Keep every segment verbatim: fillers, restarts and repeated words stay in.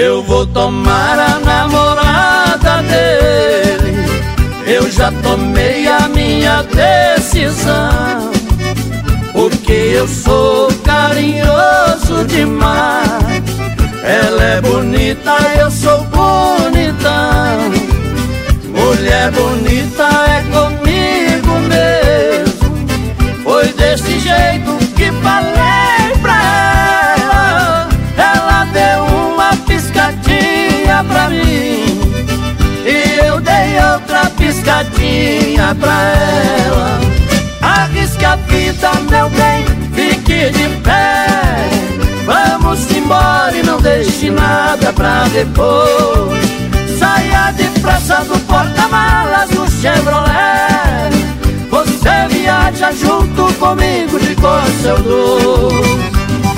eu vou tomar a namorada dele. Eu já tomei a minha decisão, porque eu sou carinhoso demais. Ela é bonita, eu sou bonitão. Mulher bonita é comigo mesmo. Foi desse jeito que falei pra ela. Ela deu uma piscadinha pra mim e eu dei outra piscadinha pra ela. Arrisque a vida, meu bem, fique de pé. Vamos embora e não deixe nada pra depois. Saia depressa do porta-malas do Chevrolet. Você viaja junto comigo de Corcel dois.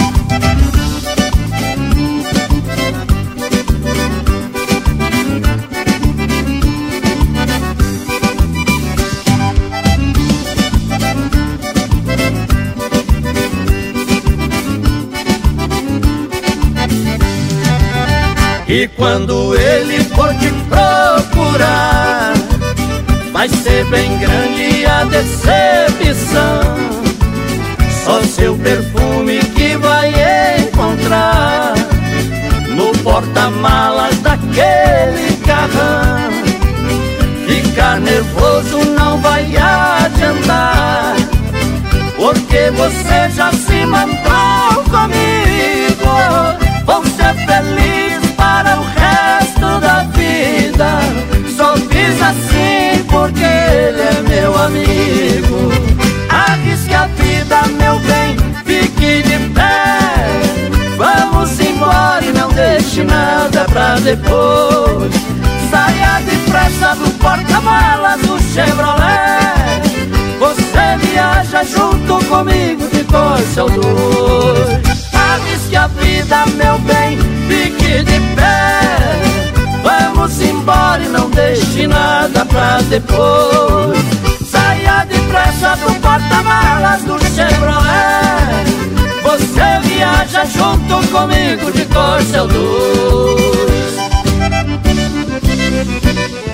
E quando ele for te procurar, vai ser bem grande a decepção. Só seu perfume que vai encontrar no porta-malas daquele carrão. Ficar nervoso não vai adiantar, porque você já se mandou comigo. Vou ser feliz para o resto da vida. Só fiz assim porque ele é meu amigo. Arrisque a vida, meu bem, fique de pé. Vamos embora e não deixe nada pra depois. Saia depressa do porta-malas do Chevrolet. Você viaja junto comigo de Corcel dois. Arrisque a vida, meu bem, fique de pé. Vamos embora e não deixe nada pra depois. Saia depressa do porta-malas do Chevrolet. Você viaja junto comigo de Corcel dois.